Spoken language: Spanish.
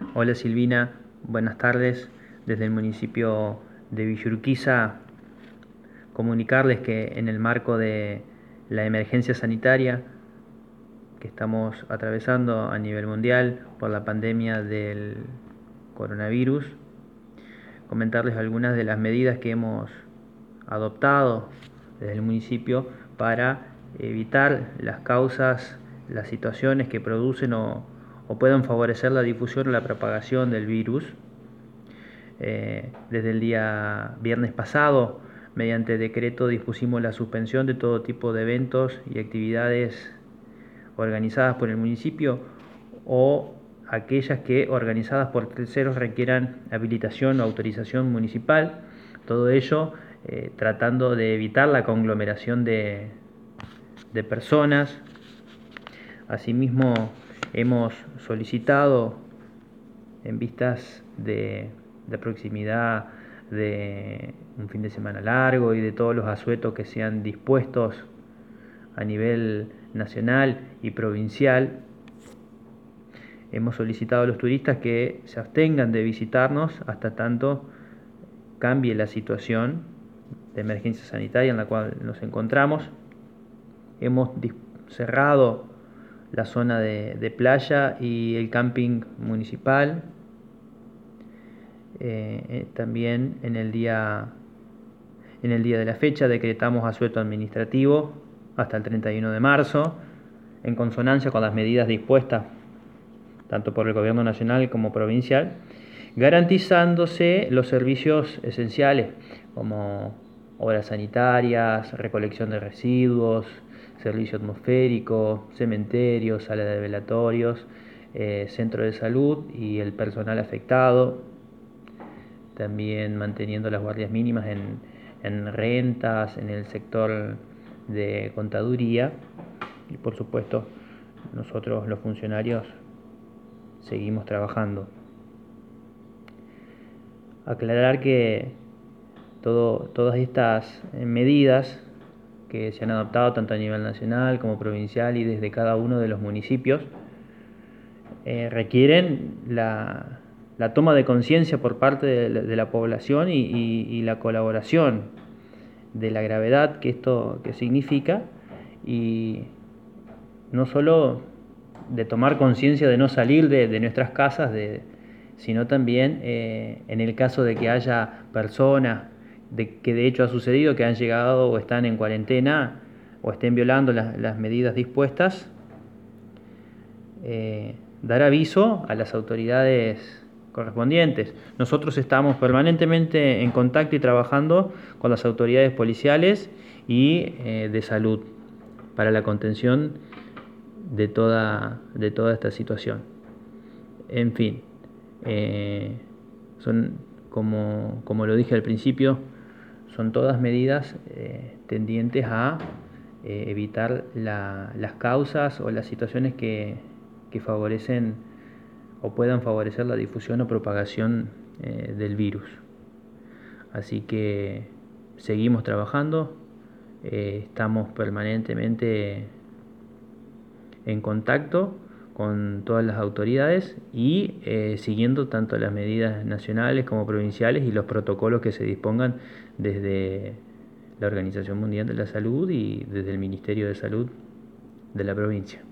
Hola Silvina, buenas tardes. Desde el municipio de Villurquiza, comunicarles que en el marco de la emergencia sanitaria que estamos atravesando a nivel mundial por la pandemia del coronavirus, comentarles algunas de las medidas que hemos adoptado desde el municipio para evitar las causas, las situaciones que producen o puedan favorecer la difusión o la propagación del virus. Desde el día viernes pasado, mediante decreto, dispusimos la suspensión de todo tipo de eventos y actividades organizadas por el municipio o aquellas que organizadas por terceros requieran habilitación o autorización municipal. Todo ello tratando de evitar la conglomeración de personas. Asimismo, hemos solicitado, en vistas de proximidad de un fin de semana largo y de todos los asuetos que sean dispuestos a nivel nacional y provincial, hemos solicitado a los turistas que se abstengan de visitarnos hasta tanto cambie la situación de emergencia sanitaria en la cual nos encontramos. Hemos cerrado la zona de playa y el camping municipal. También en el día de la fecha decretamos asueto administrativo hasta el 31 de marzo, en consonancia con las medidas dispuestas tanto por el gobierno nacional como provincial, garantizándose los servicios esenciales como obras sanitarias, recolección de residuos, servicio atmosférico, cementerios, sala de velatorios, centro de salud y el personal afectado. También manteniendo las guardias mínimas en rentas, en el sector de contaduría y por supuesto nosotros los funcionarios seguimos trabajando. Aclarar que todas estas medidas que se han adoptado tanto a nivel nacional como provincial y desde cada uno de los municipios requieren la toma de conciencia por parte de la población y la colaboración de la gravedad que esto que significa, y no solo de tomar conciencia de no salir de nuestras casas, sino también en el caso de que haya personas que de hecho ha sucedido que han llegado o están en cuarentena o estén violando las medidas dispuestas, dar aviso a las autoridades correspondientes. Nosotros estamos permanentemente en contacto y trabajando con las autoridades policiales y de salud para la contención de toda esta situación. En fin, son, como lo dije al principio, son todas medidas tendientes a evitar las causas o las situaciones que favorecen o puedan favorecer la difusión o propagación del virus. Así que seguimos trabajando, estamos permanentemente en contacto con todas las autoridades y siguiendo tanto las medidas nacionales como provinciales y los protocolos que se dispongan desde la Organización Mundial de la Salud y desde el Ministerio de Salud de la provincia.